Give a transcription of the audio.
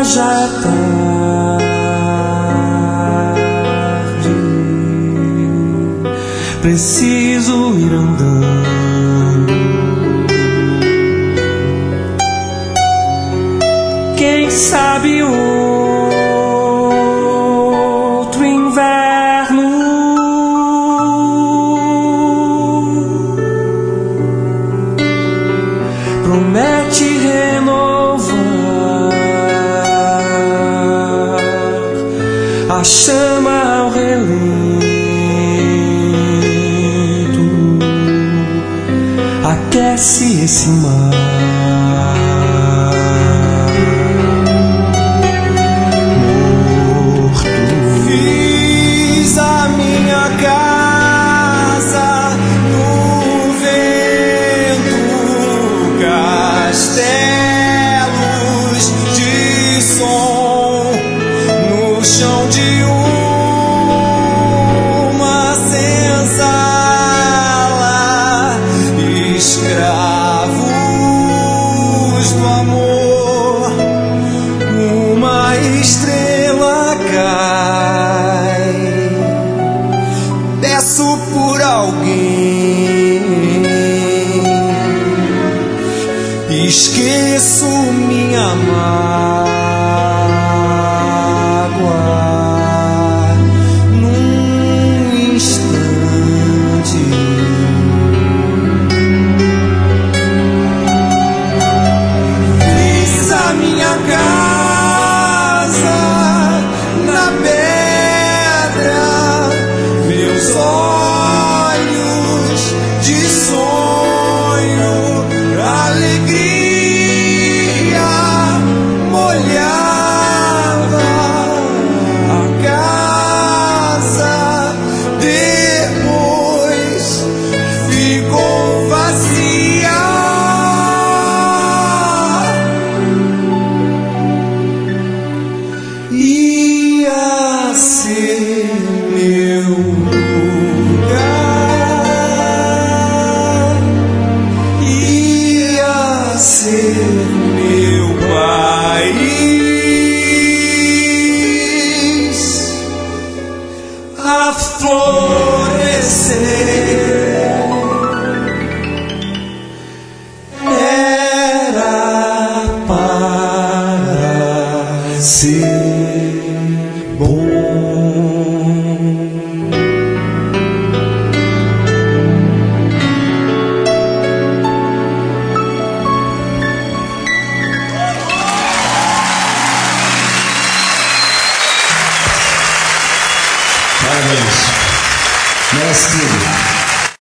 já é tarde, preciso ir andando. Quem sabe outro inverno promete renovar a chama ao relento, aquece esse mar. Fiz a minha casa no vento, castelos de som no chão de uma senzala, escravos do amor, uma estrela cai. Peço por alguém, esqueço minha mágoa num instante. Fiz a minha casa na pedra, meus olhos de sonho, alegria molhava a casa, depois ficou vazia. Ia ser meu lugar, ia ser meu país a florescer. Era para ser.